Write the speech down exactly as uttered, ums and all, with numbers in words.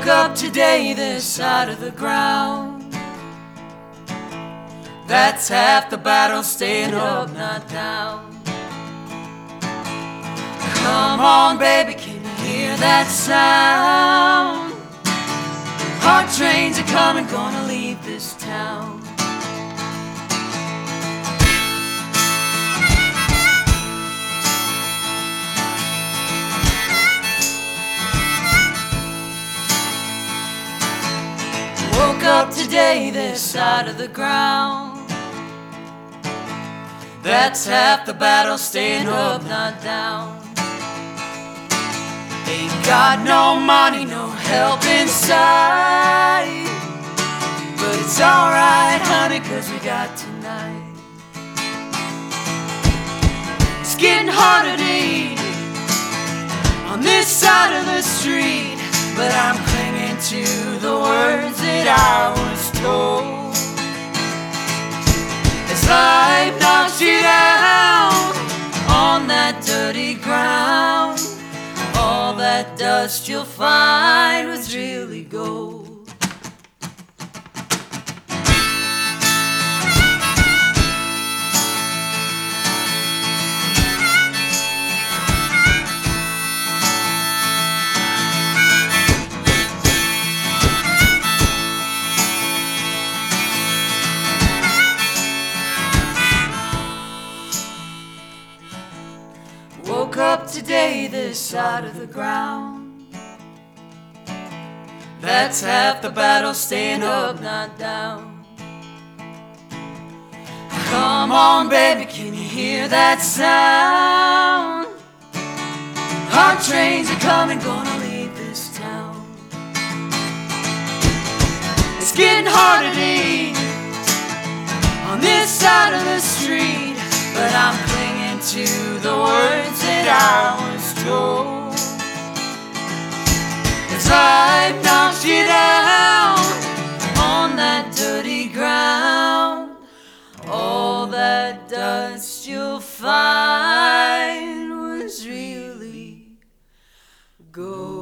Woke up today this side of the ground. That's half the battle, staying up, not down. Come on, baby, can you hear that sound? Hard trains are coming, gonna leave this town. Woke up today this side of the ground. That's half the battle, staying up, not down. Ain't got no money, no help inside, but it's alright, honey, cause we got tonight. It's getting harder to eat on this side of the street, but I'm clinging to the words that I was told. As life knocks you down on that dirty ground, all that dust you'll find was really gold. Woke up today this side of the ground. That's half the battle, staying up, not down. Come on, baby, can you hear that sound? Hard trains are coming, gonna leave this town. It's getting harder to eat on this side of the street, but I'm clinging to the words that I was told. As life knocks you down on that dirty ground, all that dust you'll find was really gold.